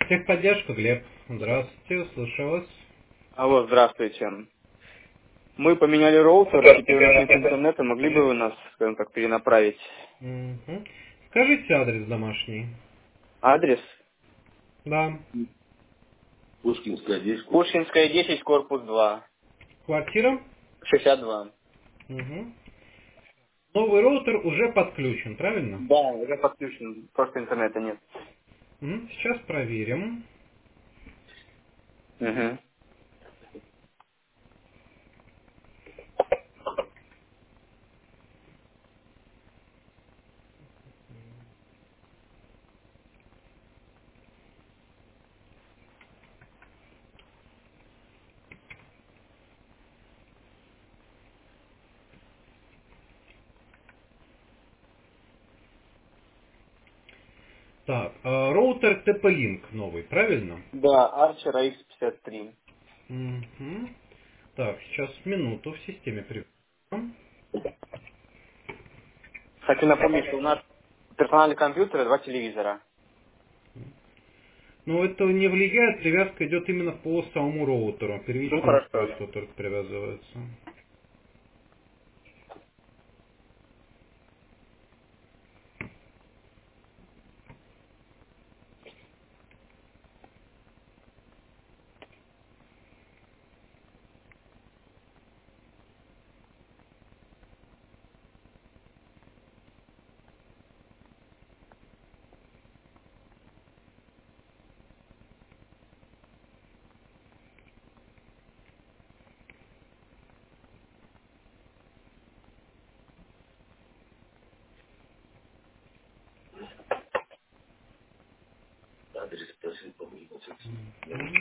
Техподдержка, Глеб. Здравствуйте, слушаю вас. Алло, здравствуйте. Мы поменяли роутер, теперь у нас нет интернета. Могли бы вы нас, скажем так, перенаправить? Мгм. Скажите адрес домашний. Адрес? Да. Пушкинская 10. Пушкинская 10, корпус 2. Квартира. 62. Мгм. Новый роутер уже подключен, правильно? Да, уже подключен. Просто интернета нет. Сейчас проверим. Угу. Так, роутер TP-Link новый, правильно? Да, Archer AX53. Мгм. Так, сейчас минуту в системе прибавим. Хочу напомнить, что у нас персональный компьютер и 2 телевизора. Но это не влияет, привязка идет именно по самому роутеру. Ну, Первичное хорошо. устройство только привязывается. Адрес просил помнить. Мгм.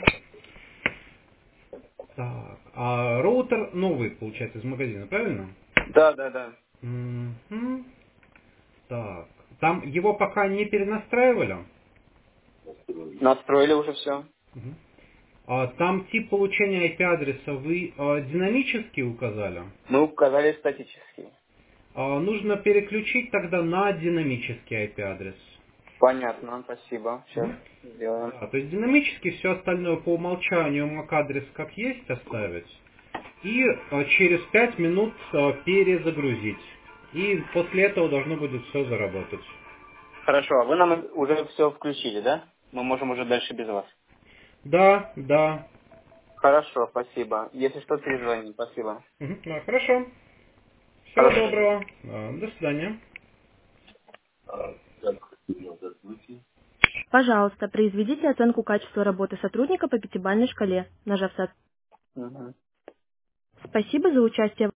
Так, а роутер новый, получается, из магазина, правильно? Да, да, да. Мгм. Так, там его пока не перенастраивали? Настроили уже все. Мгм. Там тип получения IP-адреса вы динамически указали? Мы указали статический. Нужно переключить тогда на динамический IP-адрес. Понятно, спасибо. Сейчас Мгм. сделаем. Да, то есть динамически все остальное по умолчанию MAC-адрес как есть оставить. И через 5 минут перезагрузить. И после этого должно будет все заработать. Хорошо, а вы нам уже все включили, да? Мы можем уже дальше без вас. Да, да. Хорошо, спасибо. Если что, перезвоним. Спасибо. Мгм. Да, хорошо. Всего Хорошо. доброго. До свидания. Как надо выйти? Пожалуйста, произведите оценку качества работы сотрудника по пятибалльной шкале, нажав «Спасибо за участие